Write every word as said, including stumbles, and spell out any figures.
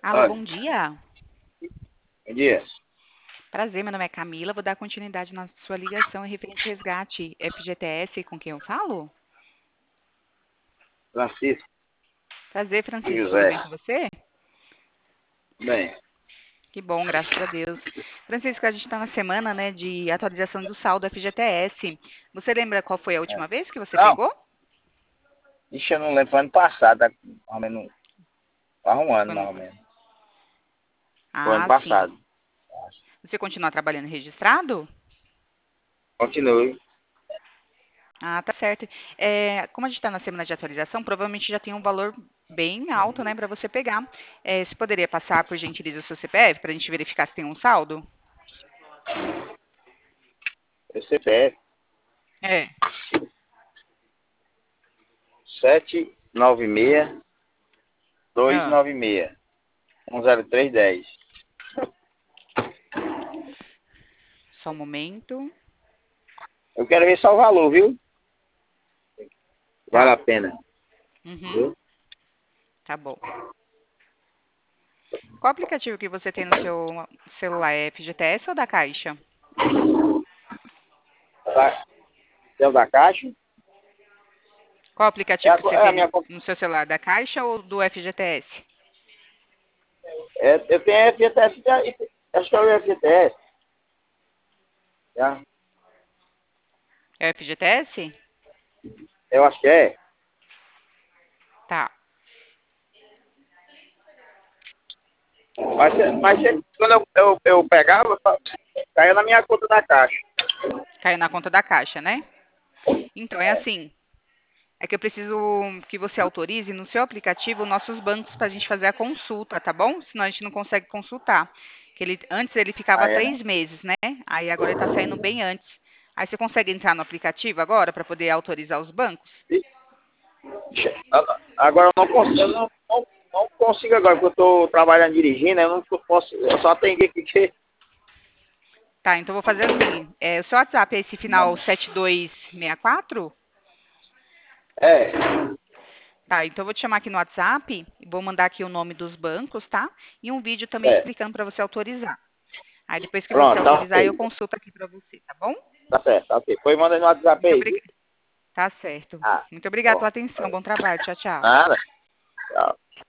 Alô, Olha, bom dia. bom dia. Prazer, meu nome é Camila. Vou dar continuidade na sua ligação em referente ao resgate F G T S com quem eu falo? Francisco Prazer, Francisco. Tudo José. bem com você? Bem, Que bom, graças a Deus. Francisco, a gente está na semana, né, de atualização do saldo F G T S. Você lembra qual foi a é. última vez que você Não, pegou? ixi, eu não lembro. Foi ano passado, tá? Mais ou menos. Faz um ano, Foi mais no- ou menos. Foi ano Ah, sim. passado. Você continua trabalhando registrado? Continue. Ah, tá certo. É, como a gente está na semana de atualização, provavelmente já tem um valor bem alto, né, para você pegar. É, você poderia passar, por gentileza, o seu C P F para a gente verificar se tem um saldo? O C P F É. sete nove seis, dois Ah, nove seis, um zero três dez. só um momento. Eu quero ver só o valor, viu? Vale Tá. a pena. Uhum, Viu? tá bom. Qual aplicativo que você tem no seu celular? É F G T S ou da Caixa? Tá? Tem o da Caixa? Qual É aplicativo a, que você é a tem minha no, conta. no seu celular? Da Caixa ou do F G T S? É, eu tenho F G T S. Acho que é o F G T S. Já. É o F G T S? Eu acho que é. Tá. Mas, mas quando eu, eu, eu pegava, caía na minha conta da Caixa. Caiu na conta da Caixa, né? Então, é assim. É que eu preciso que você autorize no seu aplicativo nossos bancos para a gente fazer a consulta, tá bom? Senão a gente não consegue consultar. Que ele, antes ele ficava Aí é, né? três meses, né? Aí agora ele está saindo bem antes. Aí você consegue entrar no aplicativo agora para poder autorizar os bancos? Agora eu não consigo, eu não, não, não consigo agora, porque eu estou trabalhando dirigindo, eu não posso, eu só atendi aqui que. Tá, então eu vou fazer assim. É, o seu WhatsApp é esse final sete dois seis quatro? É, Tá, então eu vou te chamar aqui no WhatsApp, vou mandar aqui o nome dos bancos, tá? E um vídeo também é. explicando para você autorizar. Aí depois que você Pronto, tá autorizar, eu ok. consulto aqui para você, tá bom? Tá certo, tá ok. Foi manda no WhatsApp Muito aí, viu? obrigada. Tá certo. Ah, Muito obrigada bom. pela atenção. Bom trabalho. Tchau, tchau. Nada. Tchau.